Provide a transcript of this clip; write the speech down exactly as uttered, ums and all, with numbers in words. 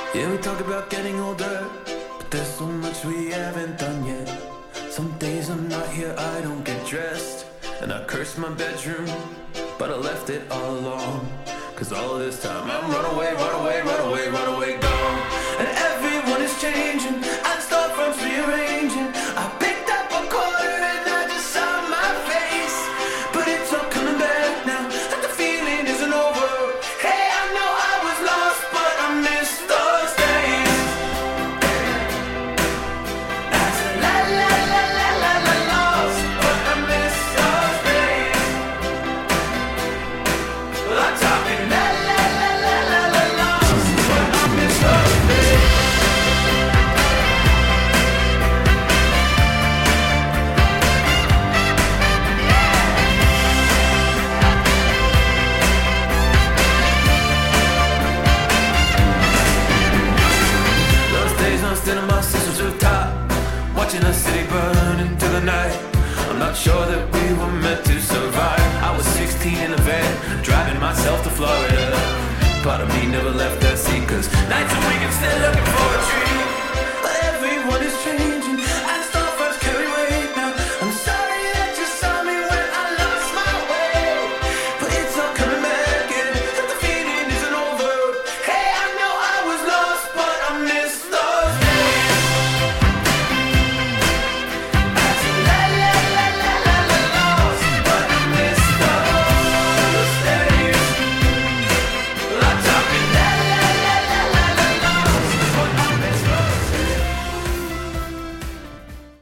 Yeah, we talk about getting older, but there's so much we haven't done yet. Some days I'm not here, I don't get dressed, and I curse my bedroom, but I left it all alone. Cause all this time I'm run away, run away, run away, run away, gone. And everyone is changing, and storefronts rearranging. I picked up a quarter and I just saw my face, but it's all coming back now, and the feeling isn't over. Hey, I know I was lost, but I missed those days. I said la la la la la la lost, but I missed those days. Well, I'm talking la la la la la la lost, but I missed those days. Those days I'm still in my sister's rooftop, watching the city burn into the night. I'm not sure that we were meant to survive. I was sixteen in a van, driving myself to Florida. Part of me never left that seat, cause nights are weak, I'm still looking for a dream.